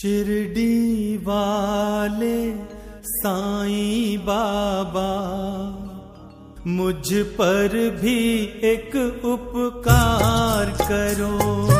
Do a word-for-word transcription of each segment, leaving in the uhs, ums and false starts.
शिरडी वाले साईं बाबा, मुझ पर भी एक उपकार करो।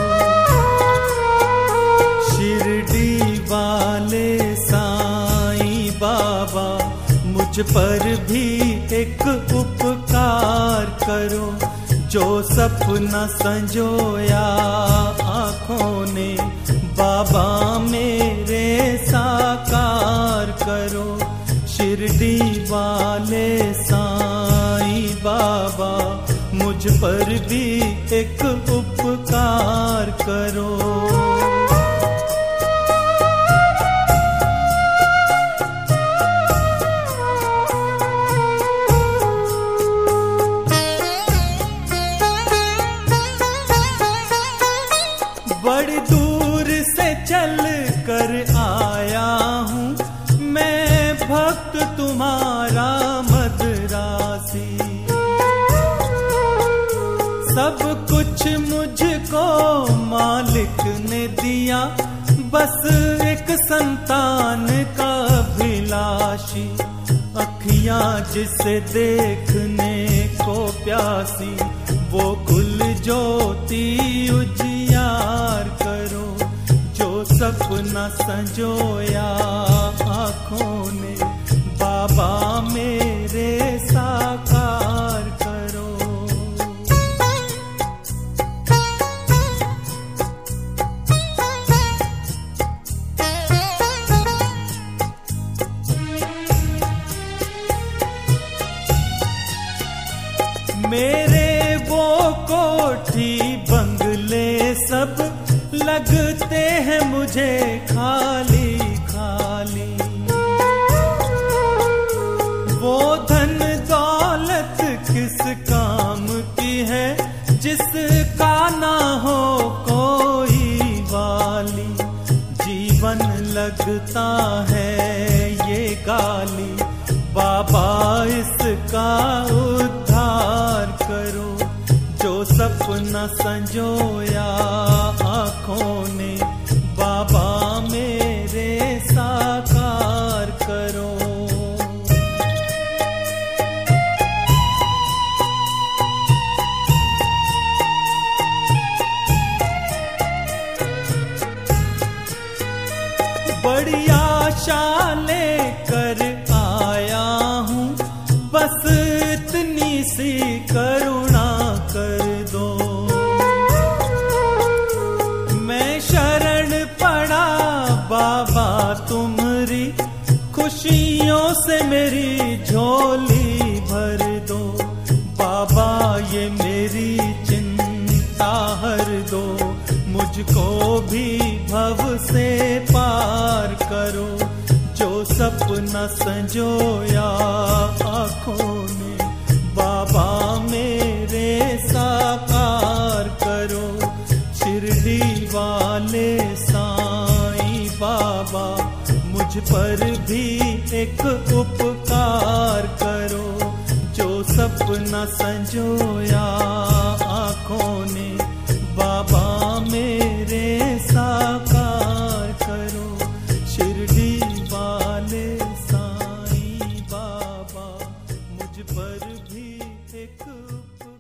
शिरडी वाले साईं बाबा, मुझ पर भी एक उपकार करो। जो सपना संजोया आँखों ने, बाबा मेरे साकार करो। शिरडी वाले साईं बाबा, मुझ पर भी एक उपकार करो। बड़ी दूर से चल कर आया हूँ मैं, भक्त तुम्हारा मदरासी। सब कुछ मुझको मालिक ने दिया, बस एक संतान का अभिलाषी। अखियाँ जिसे देखने को प्यासी, वो कुल ज्योति उजियार करो। जो सपना संजोया आँखों ने, बाबा मेरे साकार करो। मेरे वो कोठी बंगले सब लगते हैं मुझे खाली खाली। वो धन दौलत किस काम की है, जिसका ना हो कोई वाली। जीवन लगता है ये गाली, बाबा इसका उद्धार करो। जो सपना संजोया आँखों ने, बाबा मेरे साकार करो। बड़ी आशा लेकर आया हूँ, बस इतनी सी करुणा कर दो। मैं शरण पड़ा बाबा तुम्हारी, खुशियों से मेरी झोली भर दो। बाबा ये मेरी चिंता हर दो, मुझको भी भव से पार करो। जो सपना संजोया आँखों ने, बाबा मेरे साकार करो। शिरडी वाले साईं बाबा, मुझ पर भी एक उपकार करो। जो सपना संजोया आँखों ने, बाबा मेरे साकार करो। शिरडी वाले साईं बाबा, मुझ पर भी एक